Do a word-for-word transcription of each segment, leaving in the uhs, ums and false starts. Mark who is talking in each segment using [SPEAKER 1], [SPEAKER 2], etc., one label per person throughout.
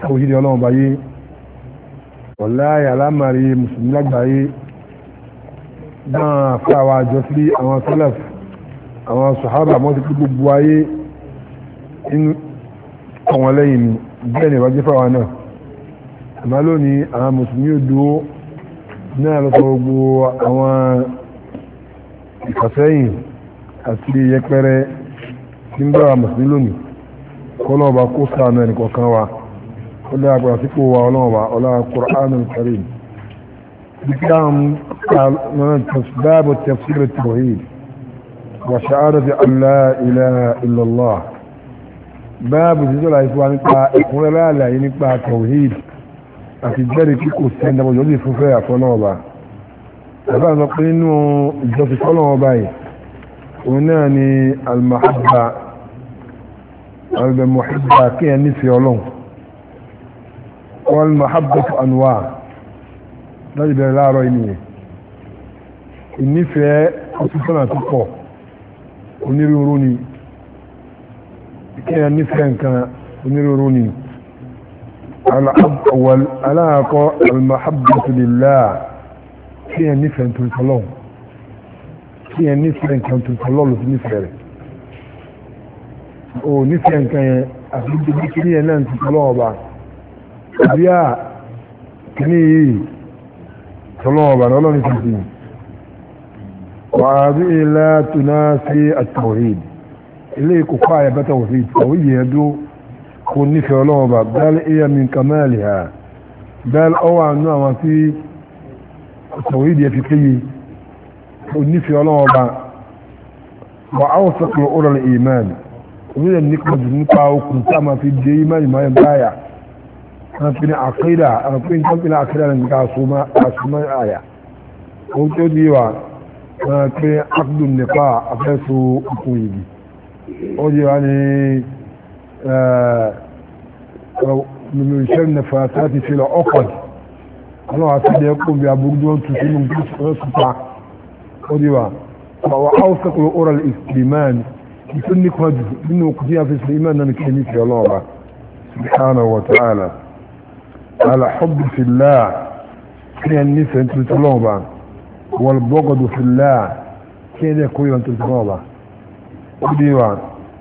[SPEAKER 1] tawhid ọlọ́run báyé wallahi alámàrí mùsùlùmí lágbàáyé náà fáwà àjọ sí àwọn salaf àwọn sàhábà mọ́ sí gbogbo ayé inú àwọn lẹ́yìn ni bẹ́ẹ̀ ni ìwájẹ́ fáwà náà àmá lónìí àwọn mùsùlùmí ò dúró náà lọ́sọ gbogbo àwọn ìfàsẹ́yìn àti yẹpẹrẹ tí ń bára mùsùlùmí lónìí kọ́lọ́ọ̀bá kó sàánú ẹnì kọ̀ọ̀kan wa ó dára pẹ̀lú àsìkò wa ọlọ́ọ̀bá ọlá Qur'anul Karim بكلام باب تفسير التوحيد وشهادة أن لا إله إلا الله باب تزول عيسوان يقول لا لا ينقى التوحيد أتجاري كيكو سينا وجودي ففايا فنوبا أبا نقول إنه الجوفي فنوبا وناني المحبة المحبة كي نفي علوم والمحبة أنواع láti bẹ̀rẹ̀ láàárọ̀ ènìyàn ìnífẹ̀ẹ́ ọ̀túnṣọ́nà tó pọ̀ onírúurú ni kíyàn nífẹ̀ẹ́ nǹkan onírúurú ni aláàkọ́ almahabbatu lillah kíyàn nífẹ̀ẹ́ tuntun kíyàn nífẹ̀ẹ́ nǹkan tuntun lọ sí nífẹ̀ẹ́ rẹ̀ o nífẹ̀ẹ́ nǹkan yẹn àti ibi kí ní ẹ̀ náà tuntun lọ́wọ́ bá àbí à kí ní yìí طلوبا ولا نفسي وهذه لا تنافي التوحيد إليك كفاية بتوحيد توحيد يدو كن نفي ولوبا بل هي من كمالها بل أوعى أنه في التوحيد يفكي كن نفي ولوبا وأوثق لأولى الإيمان ومن النقمة النقاء وكنت ما في الجيمان ما ينبايع أنا في عقيدة أنا في كم عقيدة لأنك عصومة عصومة آية قلت ديوا أنا في عقد النقاء أفسو أقويدي أودي يعني من شر نفاتات في العقد الله عسيد يقوم بأبوردون تسلم سطع أوديوا وأوثق لأورا الإسلمان يسنك وجه إنه قديها في الإيمان أنك في الله سبحانه وتعالى على حب في الله كي النساء انت تطلبها والبغض في الله كي يكون انت تطلبها وديوان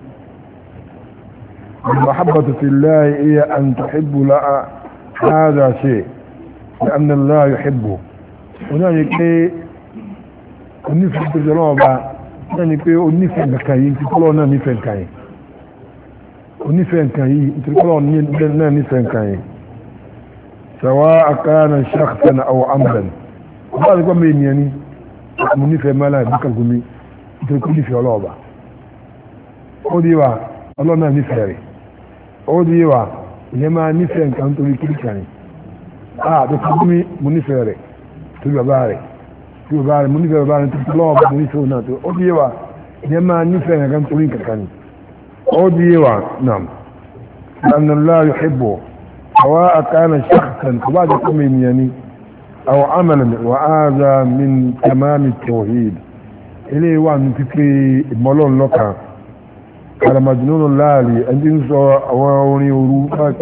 [SPEAKER 1] المحبة في الله هي ان تحب لها هذا شيء لان الله يحبه هناك كي النساء انت تطلبها يعني كي النساء كاين تطلبنا نساء كاين النساء كاين تطلبنا نساء كاين سواء كان شخصا او عملا هذا يقول من يعني من في مالا بك الغمي تقول في الله با اوديوا الله ما نفري اوديوا لما نفرن كان تقول كل كان اه ده غمي من نفري تقول باري تقول باري من نفري باري تقول الله با من نفري ناتو اوديوا لما نفرن كان تقول كان اوديوا نعم لان الله يحبه سواء كان شخصا فبعد من يعني او عملا وهذا من تمام التوحيد اليه وان فكري مولون لوكا على مجنون اللالي عندنا سواء اوري وروفات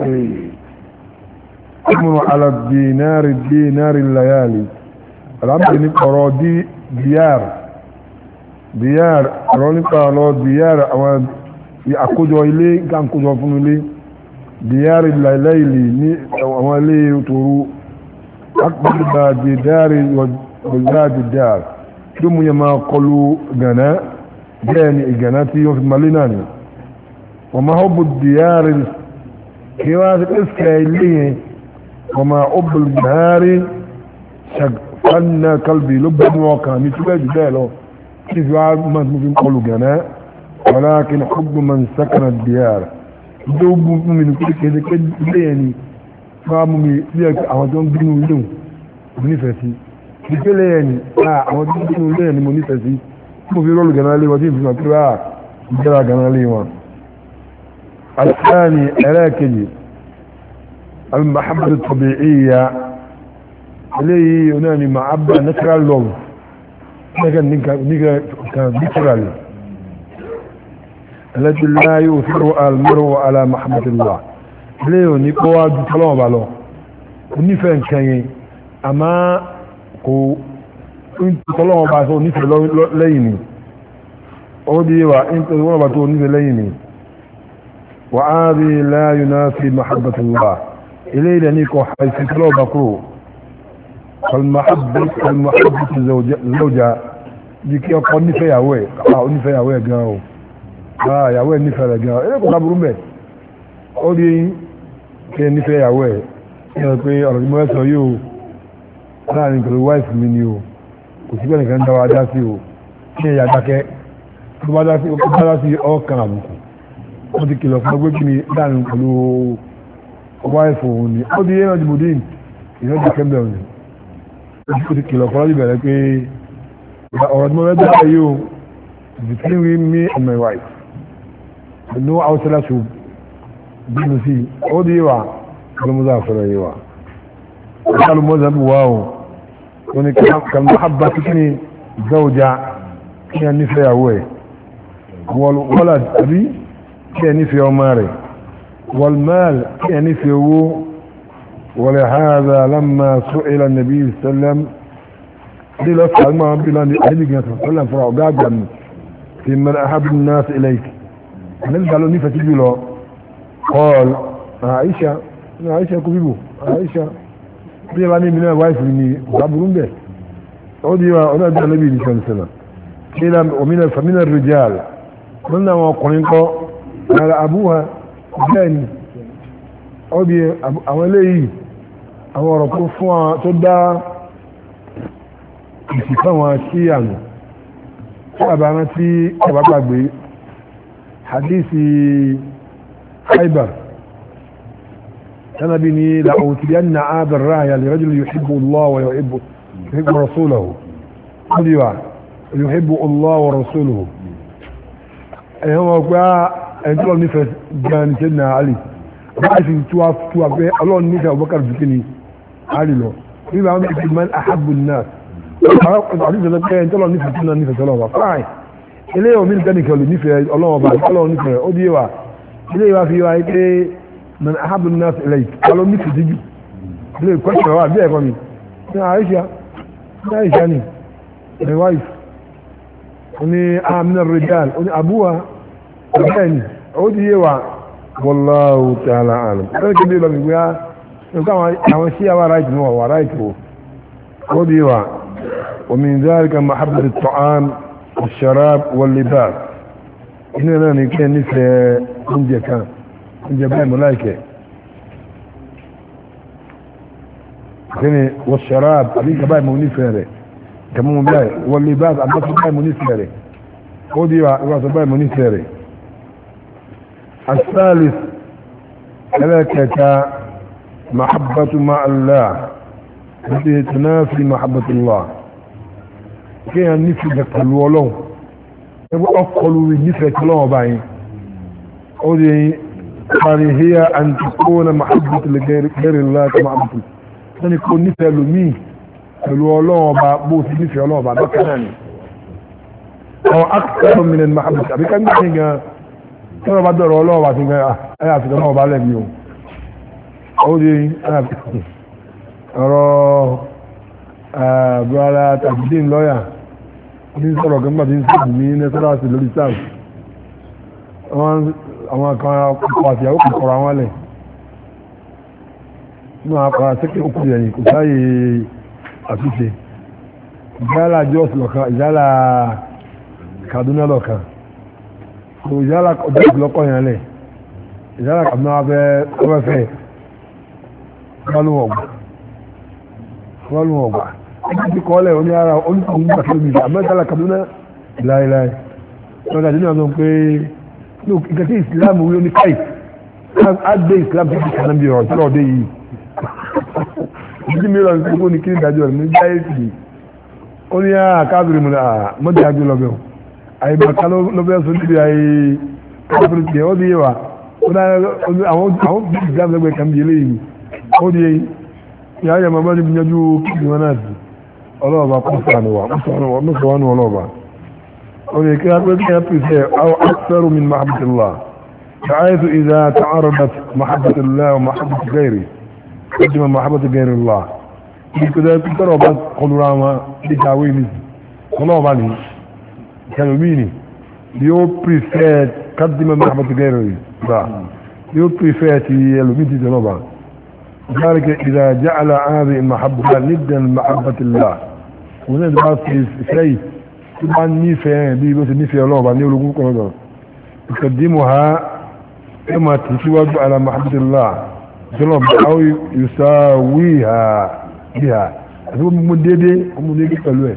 [SPEAKER 1] امر على الدينار الدينار الليالي الامر نقرا دي ديار ديار رونيكا ديار او ياكودو اليه كان كودو فنولي ديار الليلي وولي تورو أكبر ديار وزاد الدار ثم يما قلوا جنا جاني جناتي في ماليناني وما حب الديار كواس إسكايلي وما حب الجهار شغفنا قلبي لبن وكامي تباج بالو كيف ما ممكن قلوا جنا ولكن حب من سكن الديار do bu mi ni kike de ke le ni fa mu mi bi àwọn tó ń bínú ilé mo ní fẹ́ sí kike le ni ah àwọn tó ń bínú ilé ni mo ní fẹ́ sí mo fi rolu gana le wa ti fi ma pé ah jara gana le wọn الثاني اراكني المحبة الطبيعية اللي يناني معبة نترال لوف لكن نيكا كان نترال التي لا يؤثر المرء على محبة الله ilé ò ní kó wá ju tọ́lọ́wọ́ bá lọ onífẹ́ nǹkan yẹn àmá kò tọ́lọ́wọ́ bá sọ onífẹ́ lẹ́yìn ni ó di wà tọ́lọ́wọ́ bá tó onífẹ́ lẹ́yìn ni wà á rí láàyò náà fi mahabbatullah ilé ilẹ̀ ní kò haifin tọ́lọ́wọ́ bá kúrò kalmahabbatu zawja di kí ọkọ nífẹ́ yàwó ẹ̀ onífẹ́ yàwó ẹ̀ gan o yàwó ẹ̀ nífẹ́ rẹ̀ gan ilé kò láburú mẹ́ ó di kí nífẹ́ yàwó ẹ̀ yẹ́ pé ọ̀rọ̀ tí mo fẹ́ sọ yóò láàrin pẹ̀lú wáìfì mi ni o kò sí pẹ̀lú kan dáwà dá sí o kí ẹ̀yà dákẹ́ tó bá dá sí ọkàn àbùkù wọ́n ti kìlọ̀ fún ọgbẹ́ kí ni láàrin pẹ̀lú wáìfì òun ni ó di yẹ́nà jìbòdín ìrọ́jà kẹ́mbẹ̀ òní ó ti kìlọ̀ fún ọlọ́dún bẹ̀rẹ̀ pé ọ̀rọ̀ tí mo fẹ́ dáwà yóò between me and my wife no outsider should bí mi sí ó di wà kalmuza fara yi wa kalmuza buwawo wani kalmuhabba cikin zauja kiyan nufi yawo wala abi kiyan nufi yawon mare walmal kiyan nufi yawo ولهذا لما سئل النبي صلى الله عليه وسلم قيل افعل ما بلا النبي صلى الله عليه وسلم فرعوا قاعدا في من احب الناس اليك النبي قالوا ني فتجي له قال عائشه عائشه كبيبو عائشه bí ẹbá ní ìbínú wáìfì ní ìgbàbùrú ń bẹ̀ ó di wa ọ̀nà ìjọ lẹ́bí ìdíṣẹ́ ìṣẹ́lá kí ní òmìnà fàmínà rìjáàlì wọ́n náà wọn ọkùnrin kọ́ ara àbúwà bẹ́ẹ̀ ni ó di àwọn eléyìí àwọn ọ̀rọ̀ kó fún wọn tó dá ìsìnkú wọn sí àná tí àbára tí àbágbàgbé hadisi Khaybar أنا بني لأوتين عاب الراية لرجل يحب الله ويحب يحب رسوله قدوا يحب الله ورسوله أي هم أقول أنت الله نفس جان سيدنا علي بعد تواف تواف الله نفس أبو بكر بكني علي له يبقى عم يقول من أحب الناس علي ذلك أنت الله نفس سيدنا نفس الله فاي إليه ومن كان يقول نفس الله بعد الله نفس أديوا إليه في واحد من أحب الناس إليك قالوا نفسي تجي ليه كويس رواه بيه قومي يا عائشة يا عائشة يعني my wife وني آه من الرجال وني أبوها يعني عودي يوا والله تعالى عالم أنا كبير لهم يقول يا كما أمشي أوا رايت نوا ورايت هو عودي يوا ومن ذلك محبة الطعام والشراب واللباس هنا نكون نفسي عندي كان جبال ملايكة كني والشراب أبي كباي منيفة كمان بلاي واللباس أبي كباي منيفة ودي واسباي منيفة الثالث ثلاثة محبة مع الله التي تنافي محبة الله كي النفي ذكر ولو يبقى أقلوا النفي الله باين ودي هي أن تكون محبة لغير الله كمحبة أن يكون نفع لمي الولوبة بوت نفع الولوبة بكناني أو أكثر من المحبة أبي كان يقول كما بعد الولوبة تقول أنا أفكر الله بعلى بيوم أودي أنا أفكر أرى بوالا تجدين لويا ní sọ̀rọ̀ gẹ́gbà tí ń sọ̀rọ̀ ní nẹ́sọ́rọ̀sì lórí sáà àwọn kan ọkọ̀ àti àwọn kòkòrò àwọn alẹ̀ ní àpá sẹ́kẹ̀ òkú ẹ̀yìn kò sáyé àtúnṣe ìjálà Jos lọ́kan ìjálà Kaduna lọ́kan so ìjálà ọjọ́ ìlọ́kọ̀ yẹn lẹ̀ ìjálà Kaduna afẹ́fẹ́ wọ́lùwọ̀gbà ọgbà ẹgbẹ́ ti kọ́ lẹ̀ oní ara oníkùnrin gbà kìlómítà àmẹ́jálà Kaduna láìláì wọ́n dàjú ní àwọn pé no nǹkan tí Islam wí ní káì á gbé Islam tí kìí kanáà bí ọ̀rọ̀ tí lọ́ọ̀dẹ́ yìí ìdí mìíràn tí kò ní kí ní ìdájọ́ rẹ̀ ní jáyé sí ó ní àkáàbìrì mu náà mọ́jà gbé lọ́bẹ̀ o àyèmọ̀ká lọ́bẹ̀ sọ níbi àyè káàbìrì tiẹ̀ ó di yé wa àwọn bí Islam lẹ́gbẹ̀ẹ́ kan bí eléyìí ó di yé ìyá yẹn máa bá níbi yanjú kí wọn náà sí ọlọ́ọ̀bà kọ́ sànù wa mọ́sàn-án ọlọ́ọ̀bà ولكن يقول أو أكثر من محبة الله فعيث إذا تعارضت محبة الله ومحبة غيره قدم محبة غير الله كده ترى بعض قلوراما بتاويل قلوا بالي كلميني يو بريفير قدم محبة غيره لا يو بريفير يلوميتي تنوبا ذلك إذا جعل هذه المحبة ندا محبة الله ونحن بعض في شيء طبعا نيفة دي بس نيفة الله بعد نيولوكم كنوبا يقدمها إما تسوى على محبة الله أو يساويها بها هو مددي مددي كلوه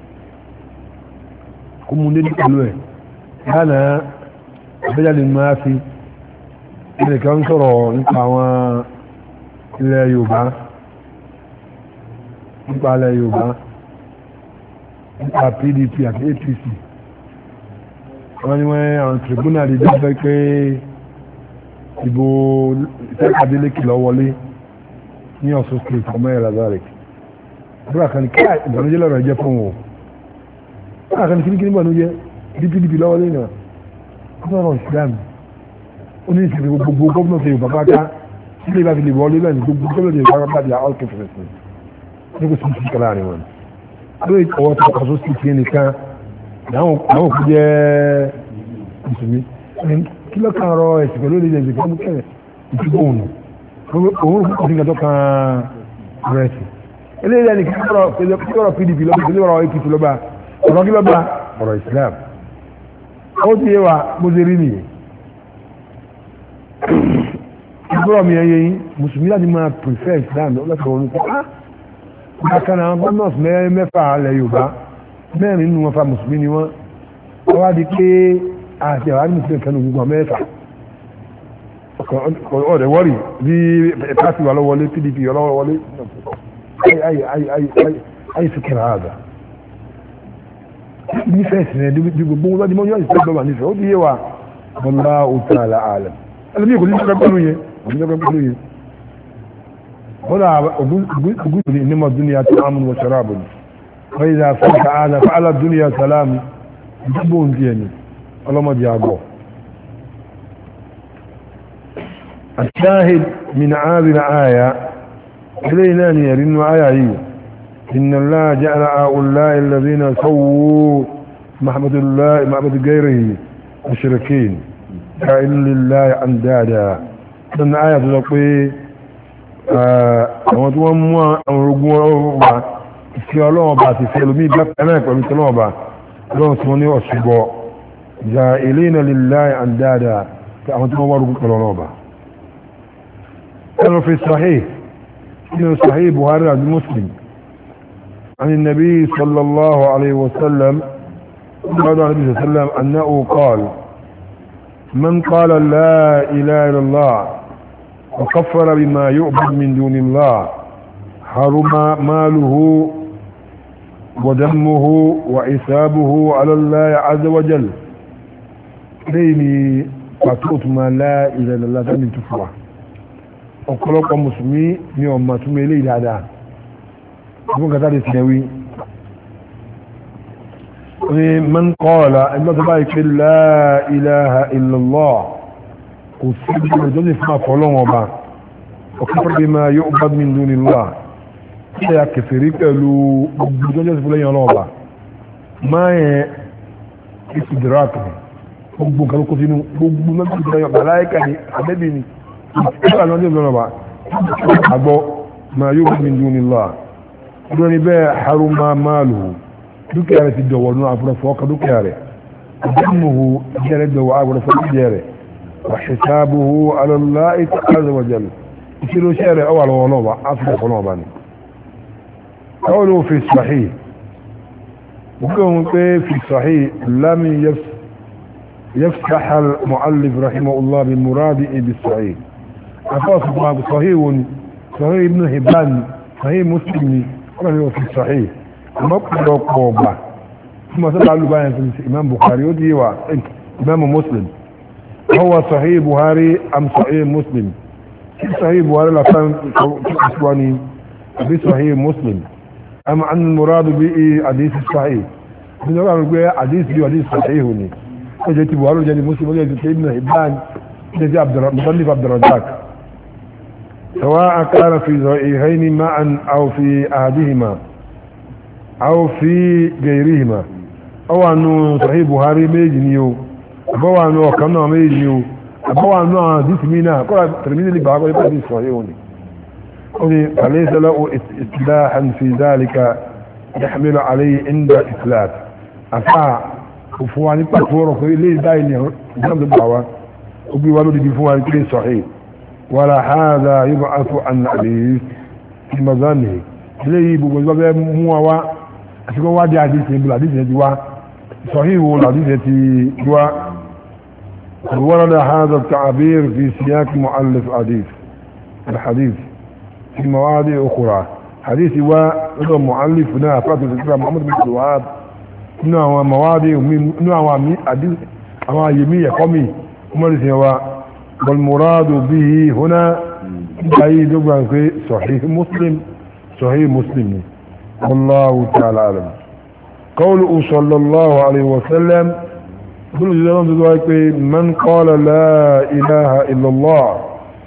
[SPEAKER 1] هم مددي كلوه أنا بدل ما في إذا كان ترى نقع لا يوبا نقع لا يوبا نقع بي دي بي أكي بي سي wọ́n ni wọ́n àwọn tribunal dábẹ́ pé ìbò ìtẹ́kàdélékì lọ wọlé ní Ọ̀ṣun state ọmọ ẹ̀rọ zarek búra kan ní káà ìbànújẹ́ lọ́rọ̀ ẹjẹ́ fún wọn búra kan ní kí ní kí ní bànújẹ́ dpdp lọ́wọ́lé náà ọ̀sọ̀rọ̀ Islam ó ní ìsìnkú gbogbo gómìnà ṣe Yorùbá pátá sílé ìbá fi lè wọlé lẹ́nu gbogbo gómìnà ṣe Yorùbá pátá di all conference ní kò sí ìsìnkú láàrin wọn lórí ọwọ́ tó kọ́ sósì sí nìkan àwọn òkú jẹ́ ìsinmi kí ló kàn rọ ẹ̀sìn pẹ̀lú ìdíje ìsìnkú ọmọ kẹrẹ ìtúgbò òun òun kò sí ìgbàtọ́ kan rẹ̀ sí eléyìí ẹni kí ọ̀rọ̀ pdp lọ́ba kí ọ̀rọ̀ apc lọ́ba ọ̀rọ̀ kí lọ́ba ọ̀rọ̀ Islam ó ti yé wa bó ṣe rí nìyẹn ìgbọ́rọ̀ mi ẹyẹ yín mùsùlùmí láti máa prefer Islam lọ́sọ̀rọ̀ orúkọ ah bákan náà gómìnà mẹ́fà alẹ́ Yorùbá mẹ́rin nínú wọn fa mùsùlùmí ni wọ́n wọ́n wá di pé àti àwọn mùsùlùmí kan ní gbogbo mẹ́fà ọ̀rẹ́ wọ́rì bí pàtí wà lọ́wọ́lé pdp ọlọ́wọ́ wọlé ayé fi kẹrẹ àgbà nífẹ̀ẹ́ sí rẹ̀ bí gbogbo wọn mọ́ yọ́ ìfẹ́ gbọ́wà nífẹ̀ẹ́ ó di yé wa bọ́lá òtún àlà àlẹ̀ ẹlẹ́mí kò ní ṣe pẹ́pẹ́ lóye bọ́lá ogún ní mọ́ dúnìyà tó ámùn wọ̀ ṣọ́rọ̀ àbòdì وإذا فتح هذا فعلى الدنيا سلام جبون ديني اللهم ديابو الشاهد من هذه الآية إلينا يرن آية هي إن الله جعل هؤلاء الذين سووا محمد الله محمد غيره مشركين كائن لله أندادا إن آية تقول وتوموا أمرقوا ìfẹ́ ọlọ́wọ́ bá ti fẹ́ lómi ìgbàkanáà pẹ̀lú tọ́lọ́wọ́ bá lọ́wọ́ tí wọ́n ní ọ̀ṣùgbọ́ ìjà ilé iná lillahi àndáadà tí àwọn tí wọ́n wárúkú pẹ̀lú ọlọ́wọ́ bá ẹnu fi sahih inú sahih Buhari àti Muslim عن النبي صلى الله عليه وسلم قال النبي صلى الله عليه وسلم أنه قال من قال لا إله إلا الله وكفر بما يعبد من دون الله حرم ماله ودمه وعسابه على الله عز وجل ليني فاتوت ما لا إله إلا الله تاني تفوى ọ̀pọ̀lọpọ̀ mùsùlùmí ni ọmọ túnmọ̀ ilé ìdáadáa ọdún kàtà lè sinẹ̀wí ní man qala ẹgbẹ́ tó báyìí pé la ilaha illallah kò sí ìgbìmọ̀ tó ní fún àfọlọ́wọ́ ọba ọ̀kọ́fẹ́ bí ma yu'bad min dunillah ṣe ya kẹfẹ̀rí pẹ̀lú gbogbo jọ́jọ́ sí fúnlẹ́yìn ọlọ́ọ̀bà máa yẹn ìsìdìrákì gbogbo nǹkan kó sínú gbogbo mẹ́bí ìfúnlẹ́yìn ọ̀bà láyékà ní abẹ́bí ni ìfúnlẹ́yìn ọlọ́jọ́ ìfúnlẹ́yìn ọ̀bà àgbọ́ ma yu'bad min dunillah ọdún ni bẹ́ẹ̀ haruma maluhu dúkìá rẹ̀ ti dọ̀wọ̀ nù àfúrẹ́fọ́ ọkà dúkìá rẹ̀ àdéhùnmuhu ìjẹ́ rẹ̀ dọ̀wọ̀ àfúrẹ́fọ́ ìjẹ́ rẹ̀ wa hisabuhu ala Allahi azza wa jalla ìṣirò iṣẹ́ rẹ̀ ọwà lọ́wọ́ náà àfúrẹ́fọ́ náà bá ní قوله في الصحيح وقوله في الصحيح لم يفتح المؤلف رحمه الله بالمراد بالصحيح أفاصل صحيح صحيح ابن حبان صحيح مسلم قوله في الصحيح مقبل قوبة ثم سبع اللبان في الإمام بخاري ودي إمام مسلم هو صحيح بخاري أم صحيح مسلم صحيح بخاري لا كان أسواني بصحيح مسلم أما عن المراد به حديث الصحيح من قال حديث دي حديث صحيح ني وجدت بوالو جاني مسلم وجدت ابن حبان جزي عبد المصنف عبد الرزاق سواء كان في صحيحين معا او في احدهما او في غيرهما او انه صحيح بخاري ميجنيو او انه كانوا ميجنيو او انه حديث مينا قال ترمذي اللي بقى يبقى صحيحوني فليس له اصلاحا في ذلك يحمل عليه عند إثلاث أفا وفواني بكفوره ليه دايني جنب الدعوة وبيوالو دي بفواني كلي صحيح ولا هذا يبعث عن الحديث في مظانه ليه بوجوه مواوا أسيكو وادي حديث يقول حديث يجوا صحيح والحديث يجوا ورد هذا التعبير في سياق مؤلف حديث الحديث في مواضع أخرى حديث هو مؤلف هنا فاتو الإسلام محمد بن الوهاب هنا هو مواضع هنا هو حديث أما يمية قومي ومرسي والمراد به هنا أي دبا صحيح مسلم صحيح مسلم والله تعالى أعلم قوله صلى الله عليه وسلم من قال لا إله إلا الله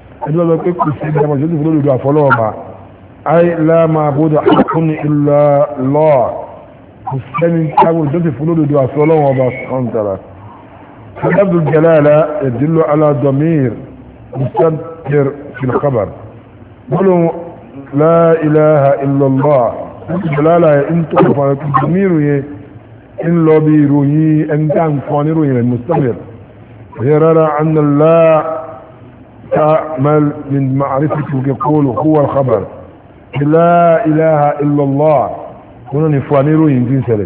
[SPEAKER 1] أي لا معبود حق إلا الله مسلم كابل جزء فلول دعا صلى الله عليه وسلم فلفظ الجلالة يدل على ضمير مستتر في الخبر قولوا لا إله إلا الله الجلالة انتو فانتو ضمير إن لو بيروي أن كان فانيروي المستمر يرى أن الله تعمل من معرفته يقول هو الخبر لا إله إلا الله هنا نفانيرو ينزين سلي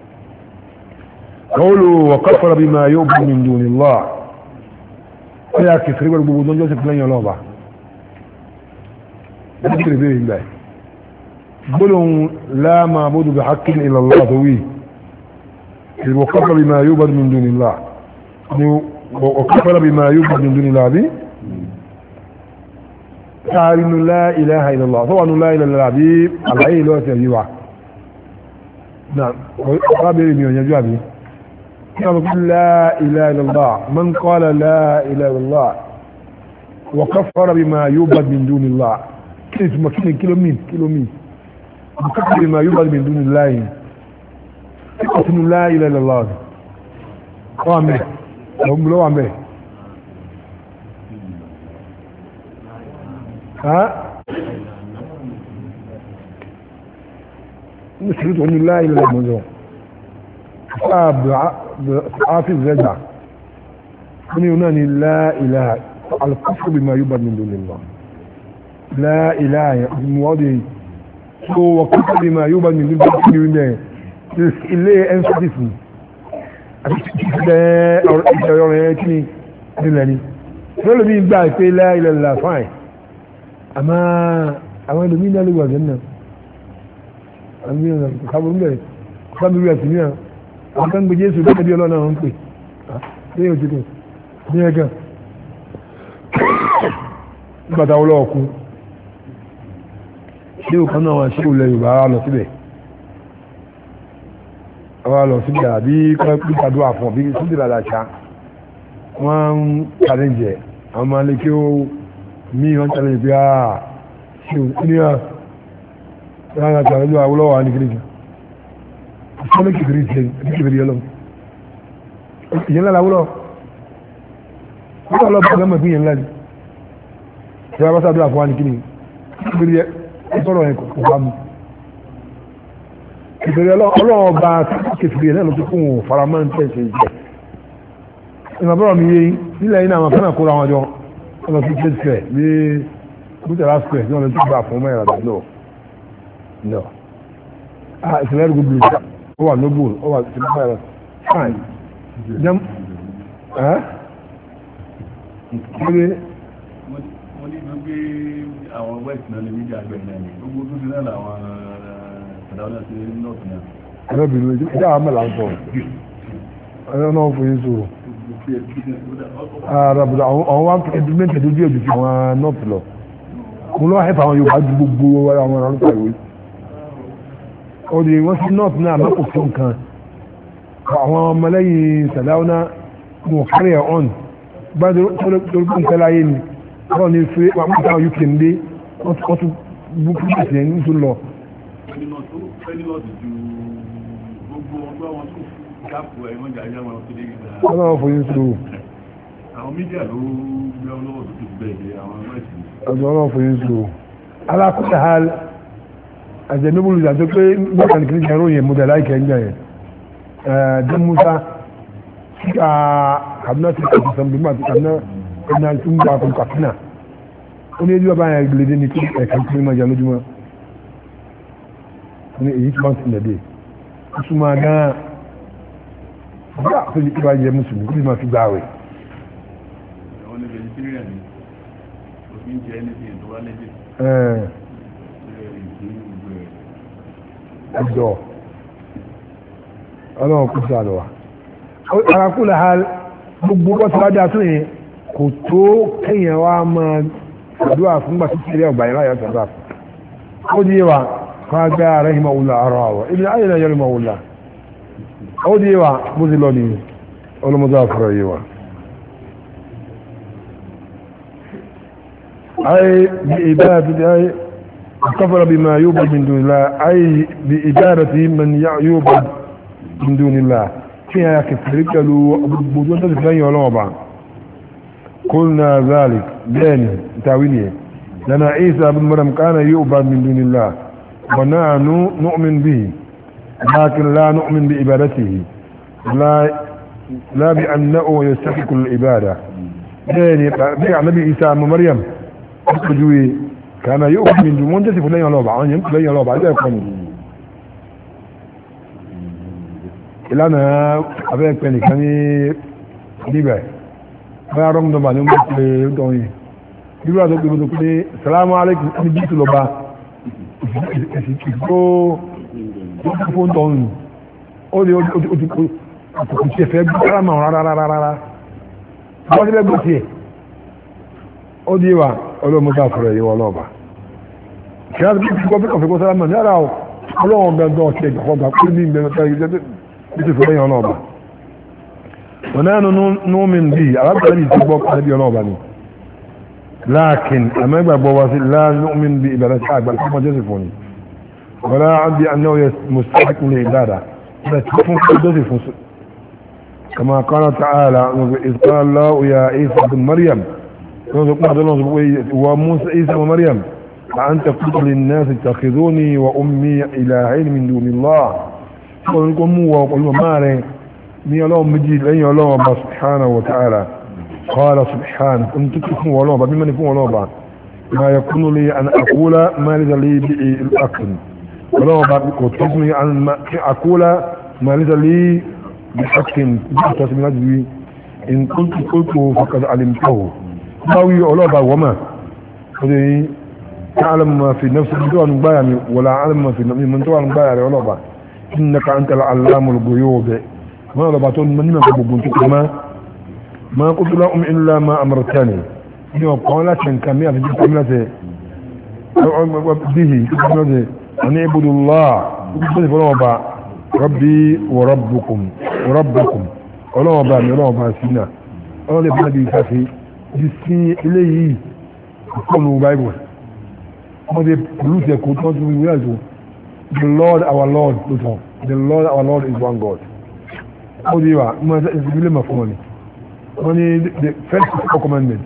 [SPEAKER 1] قولوا وكفر بما يؤمن من دون الله ويا كفر بالبودون جوزف لن يلوبا ذكر به الله قولوا لا معبود بحق إلا الله ذويه وكفر بما يؤمن من دون الله وكفر بما يؤمن من دون الله به قال لا إله إلا الله طبعا لا إله إلا الله دي العي لا تجيبه نعم قابل من يجابه قال لا إله إلا الله من قال لا إله إلا الله وكفر بما يعبد من دون الله كيف ما كيلو كيلو مين كيلو مين وكفر بما يعبد من دون الله قسم لا إله إلا الله قامه هم لو عمه ها نشرط ان لا اله الا الله حافظ رجع من يوناني لا اله الكفر بما يعبد من دون الله لا اله المواضيع هو وكفر بما يعبد من دون الله ilé ẹnfàdìsì àti ìṣẹ̀rọ̀ rẹ̀ kí ni nílẹ̀ ni lọ́lọ́ bí gbà pé láìlẹ̀ làfáì àmá àwọn ẹlòmí náà lè wà gẹ́nà àmì ọ̀nà kàbọ̀n bẹ̀rẹ̀ kàbọ̀n bẹ̀rẹ̀ sí ní àwọn kan gbé jésù lọ́pẹ́ bí ọlọ́nà wọn pè lẹ́yìn òtítọ́ ní ẹgẹ́ nígbàtà ọlọ́ọ̀kú ṣé òkan náà wà ṣé òlẹ̀ Yorùbá lọ síbẹ̀ àwọn lọ síbẹ̀ àbí pípàdó àfọ̀n bí síbẹ̀ lálàṣà wọ́n ń challenge àwọn máa lè kí ó mí wọ́n challenge bí áà ṣe ò ní à lára challenge àwọlọ́wà ní kìrìkì ìṣẹ́lẹ̀ kìrì ṣe ní kìrì yẹlọ ìyẹn lára àwọlọ́ wọ́n lọ bá gẹ́mọ̀ fún yẹn láti ṣe wá bá sábẹ́ àfọwà ní kìrì kìrì yẹ sọ̀rọ̀ yẹn kò bá mu ìbẹ̀rẹ̀ ọlọ́wọ́ bá kìfìrí ẹ̀ náà ló ti fún òun faramọ́ ní tẹ̀sẹ̀ ìjẹ́ ìmọ̀bọ̀rọ̀ mi yé nílẹ̀ yìí náà àwọn fẹ́ràn kóra wọn jọ ọlọ́ sí trade square ní bùtẹ̀lá square ní ọ̀nà tó gbà fún ọmọ ìrànlọ́ náà no ah ìṣẹ̀lẹ̀ ẹ̀rọ gbogbo ó wà noble ó wà sí ọmọ ìrànlọ́ fine jẹun ẹ́ kí ló
[SPEAKER 2] mo ní gbogbo àwọn west náà lè méjì àgbẹ̀ náà ní gbogbo tó ti náà làwọn
[SPEAKER 1] ẹlọ́bìnrin ìjọ àwọn mẹ́lá ń sọ ẹ̀rọ náà fún yín sọ̀rọ̀ àràbùdà àwọn wá ẹdúmẹ́ntẹ̀ tó díẹ̀ jù fún àwọn nọ́ọ̀tì lọ mo lọ́wọ́ ẹ̀fà àwọn Yorùbá ju gbogbo àwọn ọ̀rọ̀ nípa ìwé ó di wọ́n sí nọ́ọ̀tì náà mẹ́kò fún nǹkan àwọn ọmọlẹ́yìn sàdáwọ́ná mo carry on bá torí kún tẹ́lá ayé ni wọ́n ní fẹ́ wọ́n mú táwọn uk ń dé wọ́n tún bú kíkẹ́sì ẹ̀ ń tún lọ. wọ́n náà fòye sùúrù.
[SPEAKER 2] àwọn mídíà ló gbé ọlọ́wọ́ tó ti bẹ̀rẹ̀ àwọn ẹ̀sìn.
[SPEAKER 1] ọ̀dọ́ náà fòye sùúrù. alákùnrin hal àjẹmíbùlù ìdájọ́ pé mẹ́ta ní kìnnìkan ròyìn mọ́dà láìkẹ́ ń jà yẹn dan musa a kaduna ti ka san bi ma ti kaduna ina tun ba kun katina ó ní ẹjọ́ bá yẹn gbèlédé ní kí ẹ̀ka kí ma jà lójúmọ́ ó ní èyí tí wọ́n ti lẹ̀dẹ̀ ó súnmọ́ gan-an bá a fẹ́ kí wọ́n jẹ mùsùlùmí kó bí ma fi gbà wẹ̀.
[SPEAKER 2] àwọn ní vegetarian ni òfin jẹ ẹni tí ètò wá lẹ́dẹ̀.
[SPEAKER 1] ẹjọ́ ọlọ́run kú sáà lọ́wọ́ arákùnrin ha gbogbo bọ́tí wájá tó yẹn kò tó kéèyàn wá máa ṣàdúrà fún gbà títí rẹ̀ ọgbà ìráyà ṣàdúrà ó di wa fàgbà rahimahullah ara wa ibi ayé náà rahimahullah ó di wa bó ti lọ ní ọlọ́mọdé àfúrà yìí wa ayé bí ìbára ti ayé كفر بما يوبد من دون الله أي بإدارة من يوبد من دون الله فيها كفرك له بوجود تفلين ولوبا قلنا ذلك بين تاويله لنا عيسى بن مريم كان يوبد من دون الله ونحن نؤمن به لكن لا نؤمن بإبادته لا لا بأنه يستحق الإبادة بين بيع نبي عيسى بن مريم أخرجوا كان يؤمن من دون منتسف لين الله بعض يمكن لين الله بعض يكون ìlànà abẹ́ pẹ̀lú kan ní níbẹ̀ báyá rọ́mù tó bà ní ọmọ pé ó tọ́ yìí bíbí àti ọkùnrin tó pé salamu alaikum ní bí tó lọ bá ìsìnkú tó fún tọ́ nù ó lè òtùkù tí ẹ̀fẹ́ gbé sára máa rárá rárá wọ́n ti bẹ́ gbé tiẹ̀ ó di wa ọlọ́mọdé àfọ̀rọ̀ yìí wọ́n lọ́ọ̀bà kí á bí kọ́ bí kọ̀fẹ́ kó sára máa ní ara ọlọ́wọ́n bẹ́ẹ̀ dọ́ ọ̀tí ẹ̀gbọ́n gbà pé ní ìgbẹ́ بتفرين ونوبة ونحن نؤمن به أردت أن يتبقى قلبي ونوبة لكن أما يبقى بواسل لا نؤمن بإبادة بل هم جزفوني ولا عندي أنه مستحق لإبادة بل تكون جزف كما قال تعالى إذ قال الله يا عيسى بن مريم وموسى عيسى ومريم فأنت قلت للناس اتخذوني وأمي إلهين من دون الله قلوا مو وقلوا ماري مي الله مجيد لن الله سبحانه وتعالى قال سبحانه كنت تكون والله بمن يكون والله ما يكون لي أن أقول ما ليس لي بالأكل والله كنت أن أقول ما ليس لي بالحق إن كنت قلته فقد علمته قوي الله وما تعلم ما في نفسك من دون بايع ولا علم ما في من دون بايع والله إنك أنت العلام الغيوب ما لبطون من من قبضون ما ما قلت لهم إلا ما أمرتني إنه قولات من كمية في جيب كمية به أن اعبدوا الله ربي وربكم وربكم ولو بامي ولو باسينا ولو لبنا بيسافي جسي إليه يقولوا بايبول ما دي بلوث يكون تنسوا بيوازوا The Lord our Lord the Lord our Lord is one God. How do you are? It's really my family. Only the first commandment.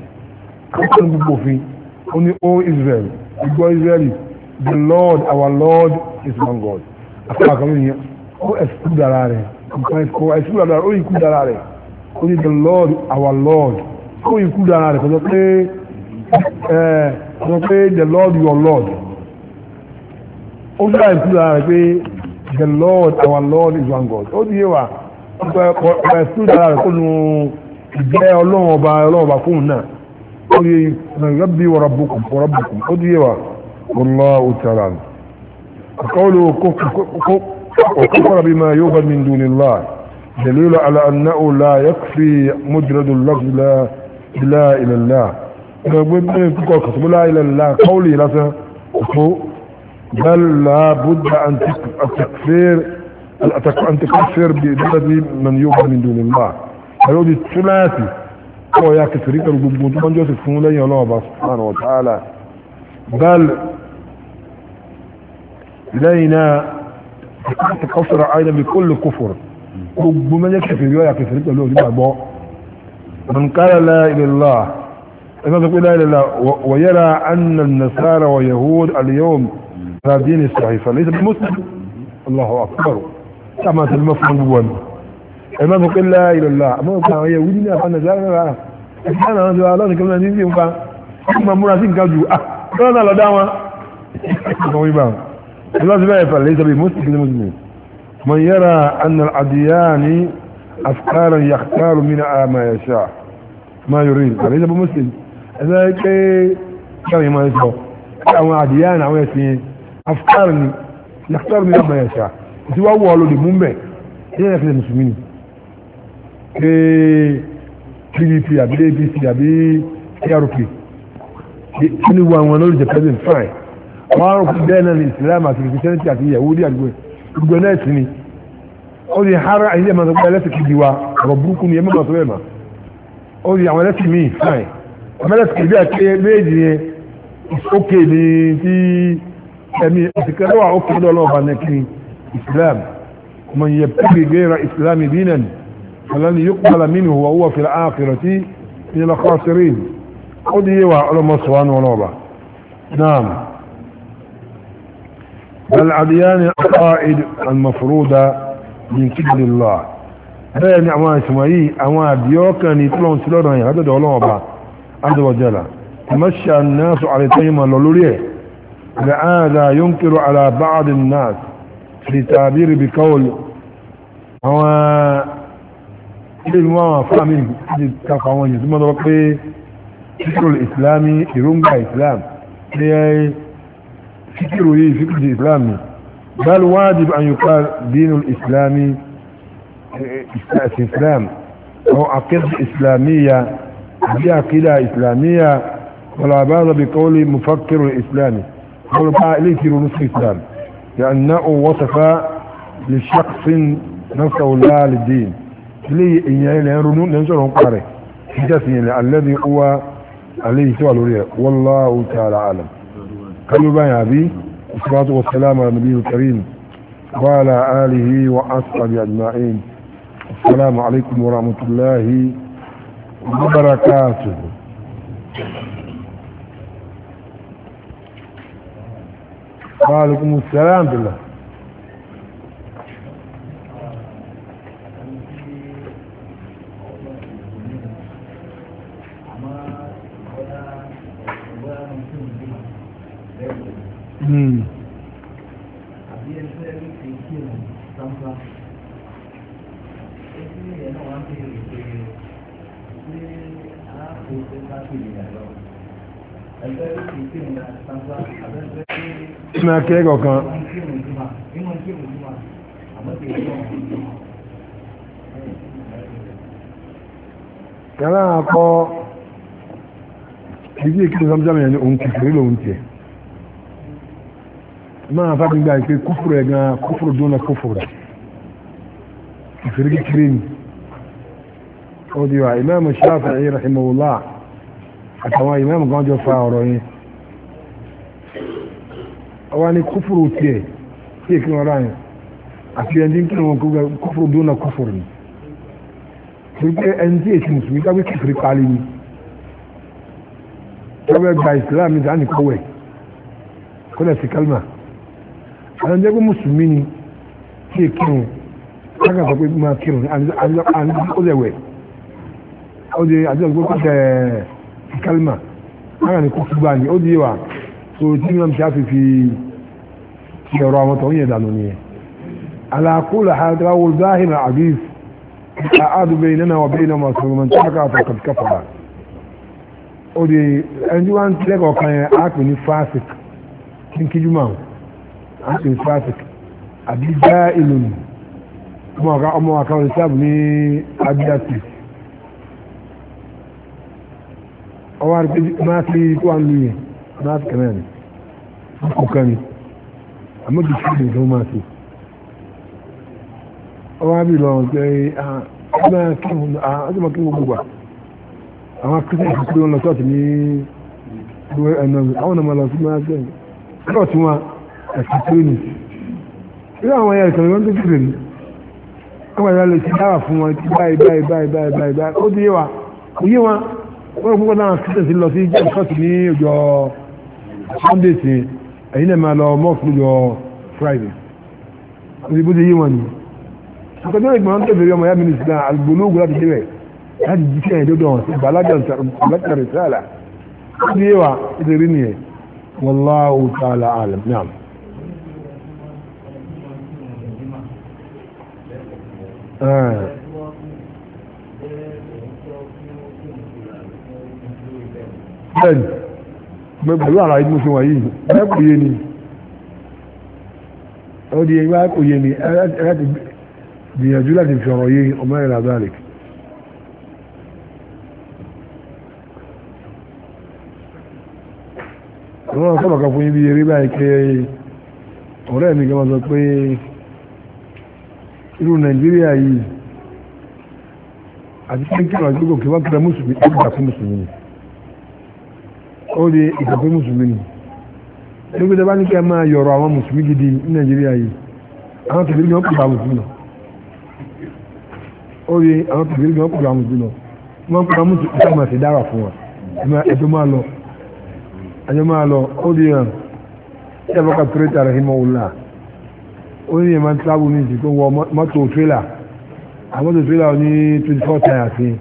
[SPEAKER 1] Only all Israel. The God Israeli. The Lord our Lord is one God. After coming here, oh exclude alare. Oh exclude alare. Oh include alare. Only the Lord our Lord. Oh include alare. Because eh, the Lord your Lord. Over and through the Lord, our Lord is one God. Ó di yé wa, ọ̀pọ̀ ẹ̀sùn dára rẹ̀ kó nu ìjẹ́ ọlọ́run ọba ọlọ́run ọba fóun náà. Ó di rabbi wa rabbukum wa rabbukum. Ó di yé wa, wallahu ta'ala. قوله وكفر بما يوبد من دون الله دليل على أنه لا يكفي مجرد اللفظ لا إله إلا الله. لا إله إلا الله قولي لا بل لا بد أن تكفير أن تكفر ببلد من يوبد من دون الله. هذا الثلاثي هو يا كفريك الجبون طبعا جوسف فون لي الله سبحانه وتعالى بل لينا تكفر عينا بكل كفر ومن يكفر يا كفريك له دي من قال لا إله إلا الله إذا تقول لا إله إلا الله ويرى أن النصارى ويهود اليوم على دين الصحيح فليس بمسلم الله أكبر كما المفهوم هو إذا تقول لا إله إلا الله أما يقول يهودين أفعل نصارى أنا أنا الله نكلم نزيد يوم ما مراسين كاجو آه أنا لا دعوة الله سبحانه فليس بمسلم من يرى أن الأديان أفكارا يختار منها ما يشاء ما يريد فليس بمسلم إذا كان ما يشاء أو أديان أو يسين أفكارا يختار منها ما يشاء سوى أولو لمنبع هنا كده المسلمين P D P àbí A P C àbí A R P kí ni wọn wọn lórí jẹ president fine wọn rò bẹ́ẹ̀ náà ní Islam àti Christianity àti Yahudi àgbẹ̀ gbogbo náà sí ni ó di hara ilé ẹ̀mọ́ sọ́kọ́ ẹlẹ́sìn kìdí wa ọ̀rọ̀ burúkú ni ẹ̀mọ́ sọ́kọ́ ẹ̀mọ́ ó di àwọn ẹlẹ́sìn míì fine àwọn ẹlẹ́sìn kìdí àti méjì yẹn ókè ní tí ẹ̀mí ìsìnkẹ́ lọ́wọ́ ókè lọ́wọ́ ọba nẹ́kí Islam man yabtaghi ghayra Islam dinan فلن يقبل منه وهو في الآخرة من الخاسرين قضي وعلم صوان ونوبة نعم بل عديان القائد المفروضة من كبل الله بين أعوان اسمعي أعوان بيوكا يطلعون سلورا هذا دولوبة عز وجل تمشى الناس على تيما لولوليه لهذا ينكر على بعض الناس في تعبير بقول أعوان ilé ìwọ̀n àwọn afáàmì ti takọ̀ àwọn èèyàn tó mọ́ lọ pé fíkìrò ìsìlámi ìrúngbà ìsìlám ní fíkìrò yìí fíkìrò ìsìlámi bal wajib an yuqal dínú ìsìlámi ìsìlám أو عقيدة إسلامية بعقيدة إسلامية ولا بأس بقول مفكر الإسلامي قول بقى ليس نصف الإسلام لأنه وصف لشخص نفسه لا للدين ليه إياه يرنون ننشرهم قارئ حدثني الذي هو عليه سؤال وليه والله تعالى عالم قالوا بقى يا أبي الصلاة والسلام على النبي الكريم وعلى آله وأصحابه أجمعين السلام عليكم ورحمة الله وبركاته وعليكم السلام بالله Hmm. Ìmọ̀ akẹ́kọ̀ọ́ kan. Yàrá àkọ́ ìdí ìkíni sọ́mọ́sámẹ́ yẹn ni òun kìfìrí lòun tiẹ̀. máa fà gbígbà ìpé kúfùrù ẹ̀gán kúfùrù dúnà kúfùrù rẹ̀ kìfìrí kékeré ni ó di wa Imam Shafi'i rahimahullah àtàwọn imam kan jọ fa ọ̀rọ̀ yẹn ọwá ní kúfùrù tiẹ̀ tí èkí wọn ráyìn àti ẹni tí wọn kúfùrù dúnà kúfùrù ni torí pé ẹni tí èsì mùsùlùmí káwé kìfìrí pálí ni káwé gba ìsìlámù ní sáà kọwẹ́ kọ́lẹ̀ sí kálmà àwọn jẹ́ pé mùsùlùmí ni tí èkírun káàkiri sọ pé máa kírun àníkọ́lẹ̀wẹ̀ ó di àjọ ìgbó pàtẹ́ kálmà káàkiri ní kúkú bá ní ó di wà tó tí wọ́n ti fi fi ọ̀rọ̀ àwọn tọ̀hún yẹn dànù nìyẹn alákùlà àtàwọn záhìrì àdìs àádù bẹ́ẹ̀ nínú àwọn bẹ́ẹ̀ náà wọ́n sọ̀rọ̀ mọ̀ tí wọ́n káàkiri kàtí káfàrà ó di ẹni tí wọ́n ti lẹ́kọ̀ọ́ kan yẹn á pè ní fásik ní kíjú máa á pè ní fásik àbí já ìlú ọmọ àkàwọn ìsáàbù ní abíyàtì ọwọ́ àti máa fi tó wà ń lu yẹn máa fi kẹ́mẹ́ ni kò kàn ní àmọ́jú sí ìlú tó máa fi ọwọ́ àbí lọ pé ọmọ kí wọ́n gbogbo àwọn kírísítì tí wọ́n lọ sọ́ọ̀tì ní ẹ̀nà àwọn ọmọ lọ sí máa sẹ́yìn lọ́ọ̀ tí wọ́n ẹ̀sìn tírénì irú àwọn ẹ̀yà ìkànnì wọn tó kéré ní wọ́n wà lálẹ́ sí dáwà fún wọn báyìí báyìí báyìí báyìí báyìí báyìí ó di yé wa kò yé wọn wọ́n gbogbo náà kírísítì lọ sí jẹ́ sọ́ọ̀tì ní ọjọ́ sunday sí ẹ̀yin náà máa lọ mọ́ọ̀kì lọ́jọ́ friday ó di bó ti yé wọn ni àkọjọ́ ìgbọ̀n tó bèèrè ọmọ ya mínísítà algbólógún láti débẹ̀ láti jíṣẹ́ ìdódò wọn sí balaga risala ó di yé wa ó ti rí nìyẹn wallahu ta'ala alam naam. bẹ́ẹ̀ni pẹ̀lú àrà ìdí mọ́sí wọ̀nyí ẹ kò yé ni ó di ẹgbẹ́ kò yé ni ẹ ti gbìyànjú láti fi ọ̀rọ̀ yé ọmọ ìrìn àdáàlì wọ́n sọ̀rọ̀ kan fún yín bí eré báyìí pé ọ̀rẹ́ mi gan sọ pé irú Nàìjíríà yìí àti kéńkéńkéń àti gbogbo kí wọ́n kíra mùsùlùmí ó gbà fún mùsùlùmí ni ó di ìgbàgbé mùsùlùmí ni nígbà tí a bá ní kí a máa yọ̀rọ̀ àwọn mùsùlùmí gidi ní Nàìjíríà yìí àwọn kìlì ní wọ́n kò bá mùsùlùmí lọ ó di àwọn kìlì ní wọ́n kò bá mùsùlùmí lọ wọ́n kò bá mùsùlùmí sábà sí dára fún wa ẹjọ́ máa lọ ẹjọ́ máa lọ ó di hàn ṣé ẹ̀fọ́ ká tírẹ́tà rẹ̀ hímọ̀ wùlá ó ní ẹ̀ma tíráàbù ní ìsìnkú wọ mọ́tò tírélà àwọn mọ́tò tírélà ní twenty four tire sí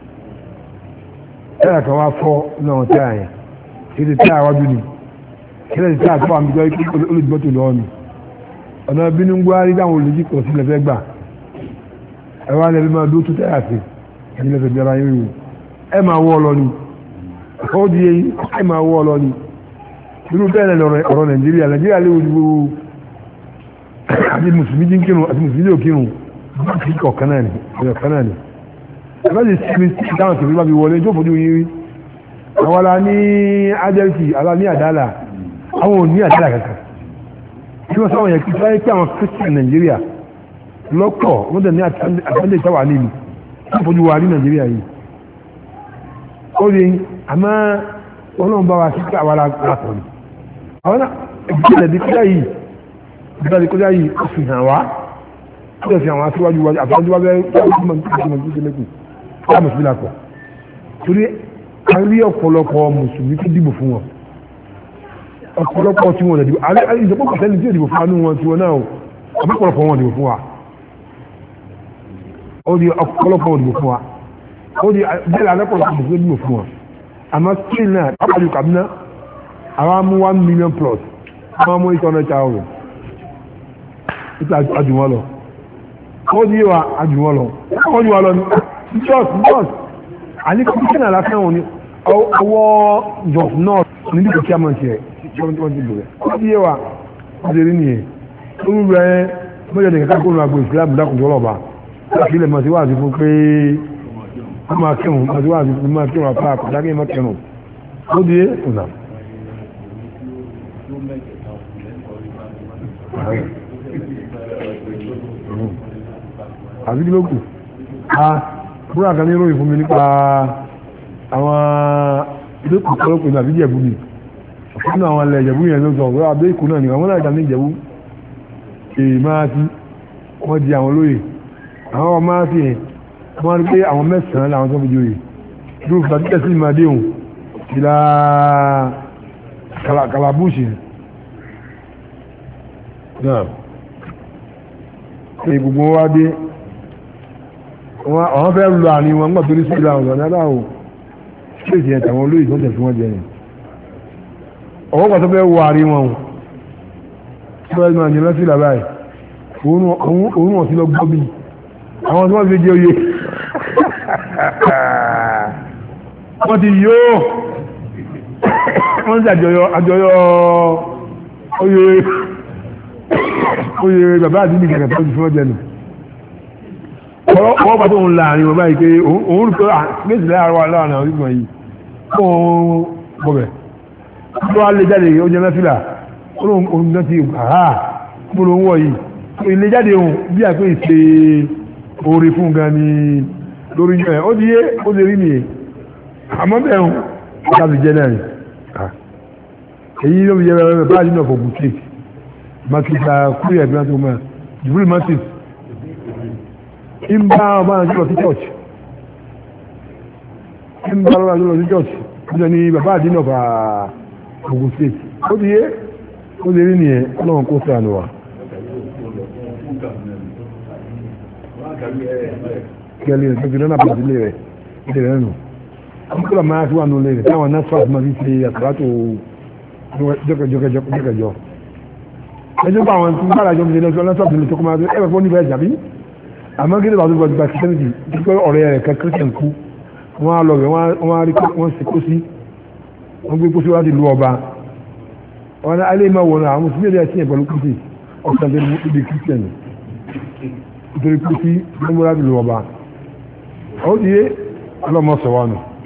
[SPEAKER 1] tẹ́lá kan wá fọ́ náà tẹ́lá yẹn kí ti tẹ́lá wájú ni kí lẹ́yìn tẹ́lá tó wà níbi tó olùdímọ́tò lọ́wọ́ ni ọ̀nà bínú ń gbárí dáwọn olùdí kọ̀ sí lẹ́fẹ́ gbà ẹ wá lẹ́bí máa dó tó tẹ́lá sí ẹni lẹ́fẹ́ bí ara yín wò ẹ máa wọ́ ọ lọ ni ó di eyín ẹ máa wọ́ ọ lọ ni irú bẹ́ẹ̀ ọ̀rọ̀ Nàìjíríà Nàìjíríà léwu ju gbogbo àti mùsùlùmí jí ń kírun àti mùsùlùmí ò kírun kí ọ̀kan náà ni ọ̀kan náà ni ẹgbẹ́ ti sinmi sí dáhùn tòbí bá fi wọlé tó fojú yín rí àwọn ala ní ájẹ́rìtì ala ní àdálà àwọn ò ní àdálà kankan tí wọ́n sáwọn yẹn kí sáyé pé àwọn Christian Nàìjíríà lọ́pọ̀ wọ́n tẹ̀ ní àtàndé ìtawà níbi tó fojú wa ní Nàìjíríà yìí ó rí àmọ́ wọn náà bá wa sí pé àwọn aláàpọ̀ ni àwọn náà ìgbésẹ̀ díkúdá yìí ìgbésẹ̀ díkúdá yìí ó fi hàn wá ó lè fi àwọn aṣíwájú wájú àfẹ́jú wá bẹ́ẹ̀ tó mọ̀ ní ìgbésẹ̀ tó ṣe lẹ́kùn ó mùsùlùmí lápọ̀ torí a rí ọ̀pọ̀lọpọ̀ mùsùlùmí tó dìbò fún wọn ọ̀pọ̀lọpọ̀ tí wọ́n lè dìbò ìjọpọ̀ kọ̀tẹ́ni tí ó dìbò fún anú wọn tí wọ́n náà ọ̀pọ̀lọpọ̀ wọn dìbò fún wa ó di ọ̀pọ̀lọpọ̀ wọn dìbò fún wa ó di bẹ́ẹ̀ alẹ́pọ̀lọpọ̀ mùsùlùmí dìbò fún wa àmọ́ still náà àpàjù kàbínà àwọn mú one million plus àwọn mú eight hundred thousand ìta àjùwọ́n lọ ó di wa àjùwọ́n lọ ó di wa lọ ní just just àní kọ́míṣẹ́ náà lásán wọn ni ọwọ́ just north níbi kò kí a máa ṣe ẹ̀ wọ́n ti bẹ̀rẹ̀ ó di wa ó di rí nìyẹn ó ń rẹ mọ́jọ́ ní kẹ́kẹ́ kó nu àgbo ìsìlámù dákùn tó lọ́ba láti ilẹ̀ mọ̀ sí wàásù fún pé wọ́n máa kírun mọ̀ sí wàásù fún máa kírun àpá àpàdákẹ́ mọ́ kírun ó di ọ̀nà. àbí kí ló kù a búrọ̀ àkàní ìròyìn fún mi nípa àwọn ilé kù kọ́lọ́pù ní àbíjẹ̀bú mi ọ̀fún àwọn alẹ́ ìjẹ̀bú yẹn ló sọ ọ̀rọ̀ abẹ́ ìkù náà ni àwọn náà ìjàmí ìjẹ̀bú èyí máa ti wọ́n di àwọn olóyè àwọn ọmọ máa fi yẹn wọ́n rí pé àwọn mẹ́sàn-án làwọn tó fi joyè dúró fún àtúntẹ̀ sí ìmọ̀ adéhùn ìlà kalabushi náà ṣe gbogbo wa dé àwọn fẹ́ lọ àní wọn gbà torí sí ìlà ọ̀dọ̀ náà o ṣéèṣì ẹ̀ tàwọn olóyè tó ń tẹ̀sí wọn jẹ ni ọwọ́ kan tó fẹ́ wọ àrí wọn o tí wọ́n máa jẹ lọ́sí ìlà báyìí òun wọn sí lọ gbọ́ bí àwọn tí wọ́n fi jẹ oyè wọ́n ti yóò wọ́n ti àjọyọ̀ àjọyọ̀ oyè oyè bàbá àti ní kẹ̀kẹ́ tó ti fún ọjọ́ nù ọwọ́ pàtó òun láàrin wọn báyìí pé òun rú pé méjì láàárọ̀ aláwọ̀ àwọn ìgbìmọ̀ yìí kó òun bọ̀bẹ̀ tó wá lè jáde oúnjẹ mẹ́fìlà òun náà ti àhá gbọ́dọ̀ ń wọ̀ yìí ilé jáde òun bí àpé ìṣe oore fún gan ni lórí yẹn ó di yé ó lè rí nìyẹn àmọ́ bẹ́ẹ̀ ń láti jẹ́ náà ni èyí ló yẹ ẹ̀rọ báyìí náà fògùn kéèkì makita kúrò ẹ̀gbẹ́ tó mọ́ jùbúrì matis ń bá ọba àti lọ sí church ń bá ọba àti lọ sí church ó ní bàbá àdínà fà fògùn kéèkì ó ti yé ó lè rí nìyẹn ọlọ́run kó sí àná wa gẹ́lẹ́ rẹ̀ tó fi lọ́nà pàdé rẹ̀ ilé rẹ̀ nù kúrò máa fi wà nù lè rẹ̀ táwọn náà sọ́ọ̀tì máa fi ṣe àkàràtò jọ́kẹjọ́ ẹjọ́ bá àwọn tí bára jọ mìíràn lọ́sọ́ lọ́sọ́ ìlú tó kọ́ máa ẹgbẹ̀ fún níbẹ̀ jàbí àmọ́ gílẹ̀ bàbá gbogbo àti kìtẹ́nìtì tí pé ọ̀rẹ́ rẹ̀ kan kírísítẹ̀n kú wọ́n á lọ rẹ̀ wọ́n á rí wọ́n sì kó sí wọ́n gbé kó sí láti lu ọba wọn alẹ́ máa wọ̀n àwọn mùsùlùmí ẹ̀dẹ́ ẹ̀sìn pẹ̀lú kùsì ọ̀sán tó ní ibi kírísítẹ̀n nítorí kùsì wọ́n mú láti lu ọba ó ti yé ọlọ́mọ sọ̀wọ́nù